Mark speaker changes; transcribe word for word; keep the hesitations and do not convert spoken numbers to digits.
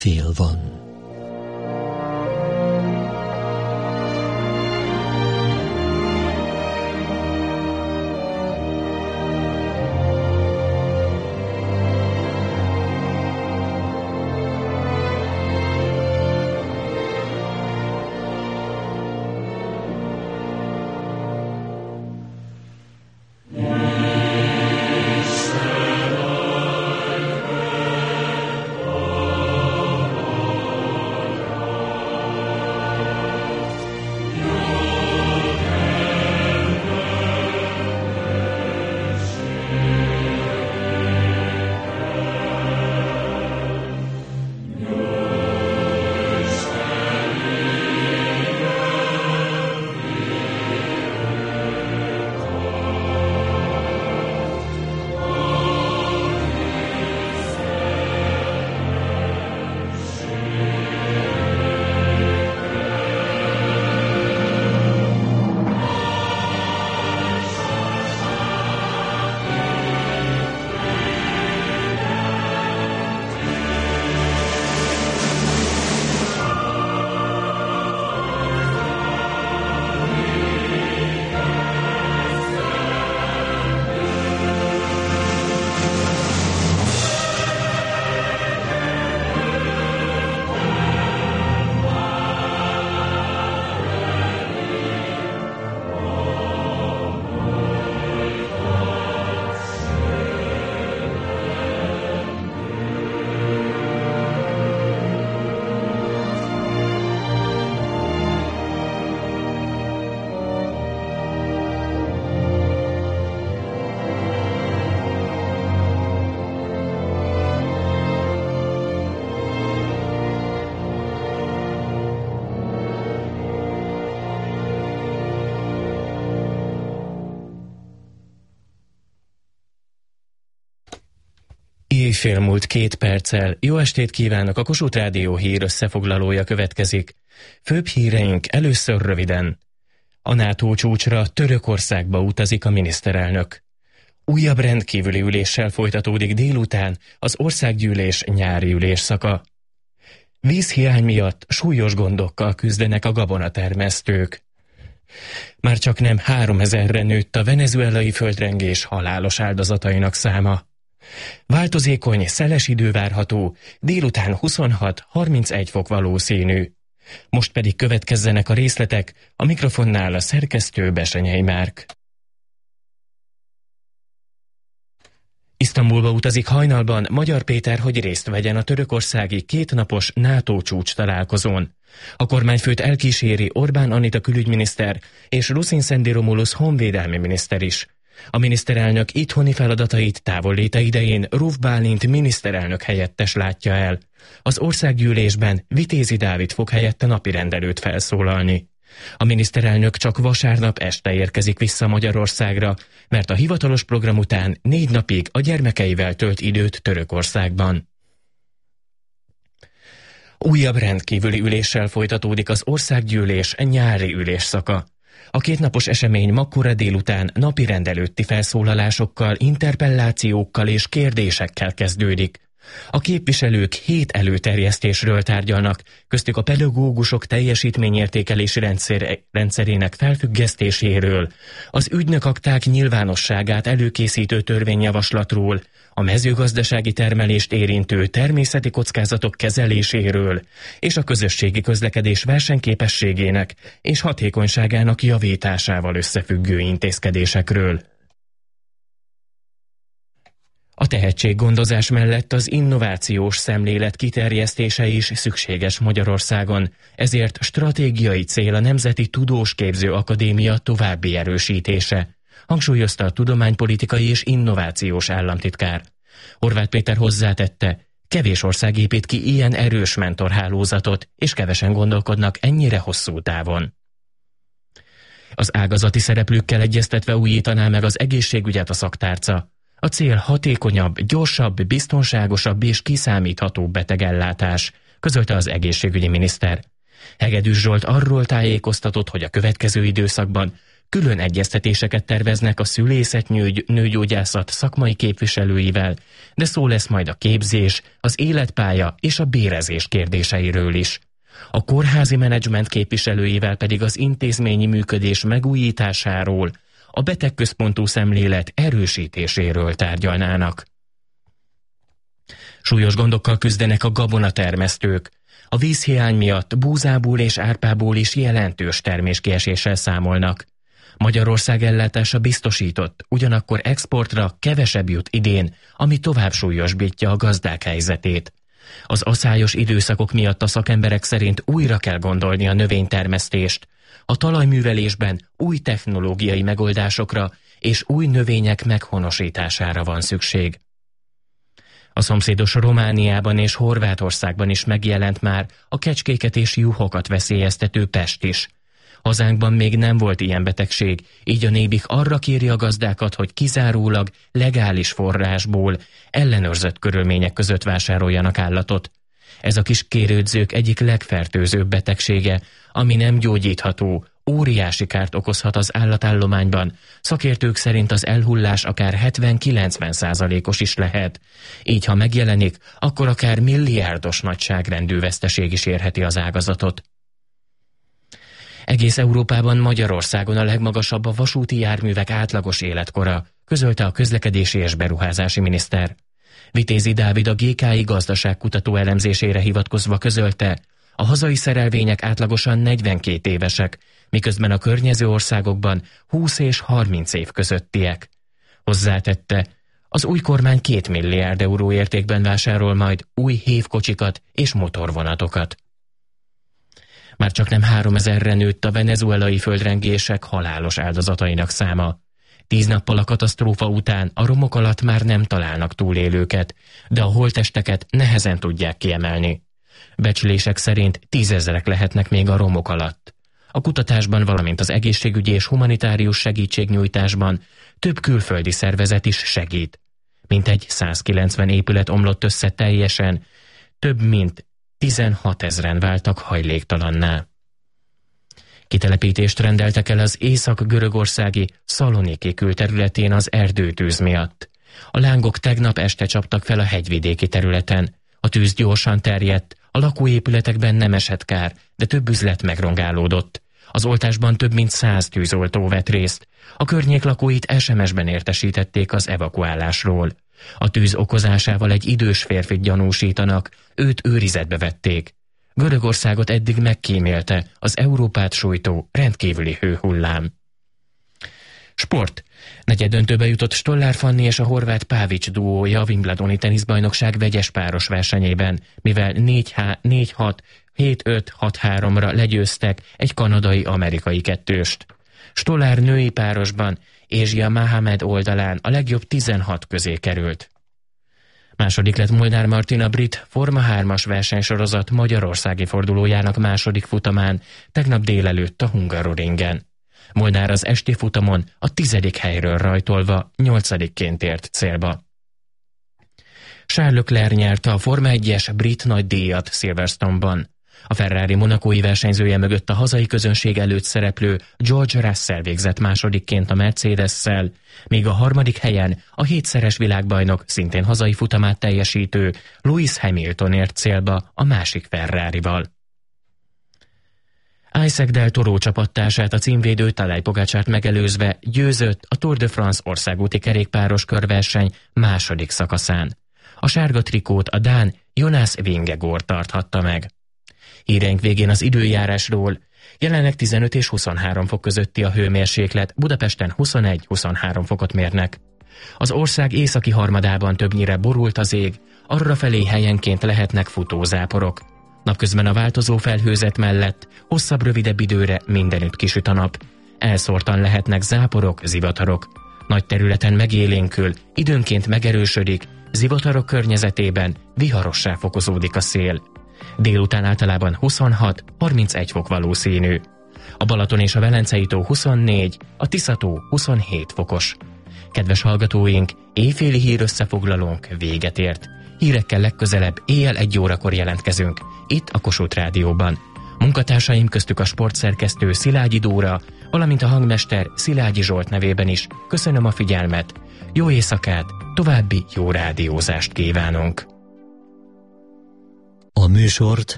Speaker 1: Tél van.
Speaker 2: Éjfél múlt két perccel. Jó estét kívánok, a Kossuth Rádió hír összefoglalója következik. Főbb híreink először röviden. A NATO csúcsra Törökországba utazik a miniszterelnök. Újabb rendkívüli üléssel folytatódik délután az országgyűlés nyári ülésszaka. Vízhiány miatt súlyos gondokkal küzdenek a gabonatermesztők. Már csak nem háromezerre nőtt a venezuelai földrengés halálos áldozatainak száma. Változékony, szeles idő várható, délután huszonhat-harmincegy fok valószínű. Most pedig következzenek a részletek, a mikrofonnál a szerkesztő Besenyei Márk. Isztambulba utazik hajnalban Magyar Péter, hogy részt vegyen a törökországi kétnapos NATO csúcs találkozón. A kormányfőt elkíséri Orbán Anita külügyminiszter és Rusin Szendiromulusz honvédelmi miniszter is. A miniszterelnök itthoni feladatait távolléte idején Ruf Bálint miniszterelnök helyettes látja el. Az országgyűlésben Vitézi Dávid fog helyette napirend előtt felszólalni. A miniszterelnök csak vasárnap este érkezik vissza Magyarországra, mert a hivatalos program után négy napig a gyermekeivel tölt időt Törökországban. Újabb rendkívüli üléssel folytatódik az országgyűlés nyári ülésszaka. A kétnapos esemény makkora délután napirend előtti felszólalásokkal, interpellációkkal és kérdésekkel kezdődik. A képviselők hét előterjesztésről tárgyalnak, köztük a pedagógusok teljesítményértékelési rendszer, rendszerének felfüggesztéséről, az ügynökakták nyilvánosságát előkészítő törvényjavaslatról, a mezőgazdasági termelést érintő természeti kockázatok kezeléséről és a közösségi közlekedés versenyképességének és hatékonyságának javításával összefüggő intézkedésekről. A tehetséggondozás mellett az innovációs szemlélet kiterjesztése is szükséges Magyarországon, ezért stratégiai cél a Nemzeti Tudósképző Akadémia további erősítése, hangsúlyozta a tudománypolitikai és innovációs államtitkár. Horváth Péter hozzátette, kevés ország épít ki ilyen erős mentorhálózatot, és kevesen gondolkodnak ennyire hosszú távon. Az ágazati szereplőkkel egyeztetve újítaná meg az egészségügyet a szaktárca. A cél hatékonyabb, gyorsabb, biztonságosabb és kiszámíthatóbb betegellátás, közölte az egészségügyi miniszter. Hegedűs Zsolt arról tájékoztatott, hogy a következő időszakban Külön egyeztetéseket terveznek a szülészet-nőgyógyászat szakmai képviselőivel, de szó lesz majd a képzés, az életpálya és a bérezés kérdéseiről is. A kórházi menedzsment képviselőivel pedig az intézményi működés megújításáról, a betegközpontú szemlélet erősítéséről tárgyalnának. Súlyos gondokkal küzdenek a gabonatermesztők. A vízhiány miatt búzából és árpából is jelentős terméskieséssel számolnak. Magyarország ellátása biztosított, ugyanakkor exportra kevesebb jut idén, ami tovább súlyosbítja a gazdák helyzetét. Az aszályos időszakok miatt a szakemberek szerint újra kell gondolni a növénytermesztést. A talajművelésben új technológiai megoldásokra és új növények meghonosítására van szükség. A szomszédos Romániában és Horvátországban is megjelent már a kecskéket és juhokat veszélyeztető pest is. Hazánkban még nem volt ilyen betegség, így a Nébik arra kéri a gazdákat, hogy kizárólag legális forrásból, ellenőrzött körülmények között vásároljanak állatot. Ez a kis kérődzők egyik legfertőzőbb betegsége, ami nem gyógyítható, óriási kárt okozhat az állatállományban. Szakértők szerint az elhullás akár hetven-kilencven százalékos is lehet. Így, ha megjelenik, akkor akár milliárdos nagyságrendű veszteség is érheti az ágazatot. Egész Európában, Magyarországon a legmagasabb a vasúti járművek átlagos életkora, közölte a közlekedési és beruházási miniszter. Vitézi Dávid a gé ká i gazdaságkutató elemzésére hivatkozva közölte, a hazai szerelvények átlagosan negyvenkét évesek, miközben a környező országokban húsz és harminc év közöttiek. Hozzátette, az új kormány két milliárd euró értékben vásárol majd új hévkocsikat és motorvonatokat. Már csak nem háromezerre nőtt a venezuelai földrengések halálos áldozatainak száma. Tíz nappal a katasztrófa után a romok alatt már nem találnak túlélőket, de a holttesteket nehezen tudják kiemelni. Becslések szerint tízezrek lehetnek még a romok alatt. A kutatásban, valamint az egészségügyi és humanitárius segítségnyújtásban több külföldi szervezet is segít. Mintegy százkilencven épület omlott össze teljesen, több mint tizenhatezren váltak hajléktalanná. Kitelepítést rendeltek el az észak-görögországi Szaloniki külterületén az erdőtűz miatt. A lángok tegnap este csaptak fel a hegyvidéki területen. A tűz gyorsan terjedt, a lakóépületekben nem esett kár, de több üzlet megrongálódott. Az oltásban több mint száz tűzoltó vett részt. A környék lakóit es em es-ben értesítették az evakuálásról. A tűz okozásával egy idős férfit gyanúsítanak, őt őrizetbe vették. Görögországot eddig megkímélte az Európát sújtó rendkívüli hőhullám. Sport. Negyeddöntőbe jutott Stollár Fanni és a horvát Pavic duója a Wimbledoni teniszbajnokság vegyes páros versenyében, mivel négy hat, hét öt, hat háromra legyőztek egy kanadai-amerikai kettőst. Stollár női párosban Ázsia Mohamed oldalán a legjobb tizenhat közé került. Második lett Molnár Martina brit Forma hármas versenysorozat magyarországi fordulójának második futamán, tegnap délelőtt a Hungaroringen. Molnár az esti futamon a tizedik helyről rajtolva nyolcadikként ért célba. Charles Leclerc nyerte a Forma egyes brit nagydíjat Silverstone-ban. A Ferrari monakói versenyzője mögött a hazai közönség előtt szereplő George Russell végzett másodikként a Mercedes-szel, míg a harmadik helyen a hétszeres világbajnok, szintén hazai futamát teljesítő Lewis Hamilton ért célba a másik Ferrarival. Isaac Del Toro csapattársát, a címvédő Tadej Pogačart megelőzve győzött a Tour de France országúti kerékpáros körverseny második szakaszán. A sárga trikót a dán Jonas Vingegaard tarthatta meg. Híreink végén az időjárásról. Jelenleg tizenöt és huszonhárom fok közötti a hőmérséklet, Budapesten huszonegy-huszonhárom fokot mérnek. Az ország északi harmadában többnyire borult az ég, arrafelé helyenként lehetnek futózáporok. Napközben a változó felhőzet mellett hosszabb, rövidebb időre mindenütt kisüt a nap. Elszórtan lehetnek záporok, zivatarok. Nagy területen megélénkül, időnként megerősödik, zivatarok környezetében viharossá fokozódik a szél. Délután általában huszonhat-harmincegy fok valószínű. A Balaton és a Velencei tó huszonnégy, a Tisza-tó huszonhét fokos. Kedves hallgatóink, éjféli hírösszefoglalónk véget ért. Hírekkel legközelebb éjjel egy órakor jelentkezünk, itt a Kossuth Rádióban. Munkatársaim köztük a sportszerkesztő Szilágyi Dóra, valamint a hangmester Szilágyi Zsolt nevében is köszönöm a figyelmet, jó éjszakát, további jó rádiózást kívánunk.
Speaker 1: A műsort